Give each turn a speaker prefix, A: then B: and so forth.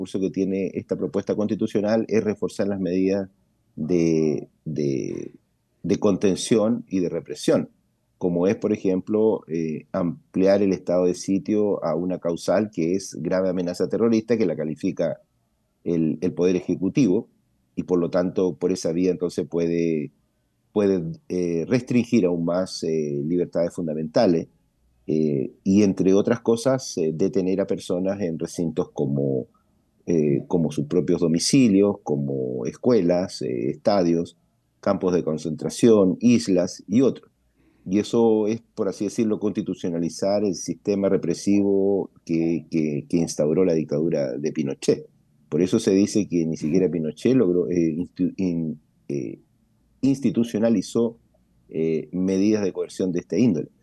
A: recurso que tiene esta propuesta constitucional es reforzar las medidas de, de, de contención y de represión, como es, por ejemplo, ampliar el estado de sitio a una causal que es grave amenaza terrorista, que la califica el Poder Ejecutivo, y por lo tanto, por esa vía entonces puede restringir aún más libertades fundamentales y, entre otras cosas, detener a personas en recintos como sus propios domicilios, como escuelas, estadios, campos de concentración, islas y otros. Y eso es, por así decirlo, constitucionalizar el sistema represivo que instauró la dictadura de Pinochet. Por eso se dice que ni siquiera Pinochet logró, institucionalizó medidas de coerción de esta índole.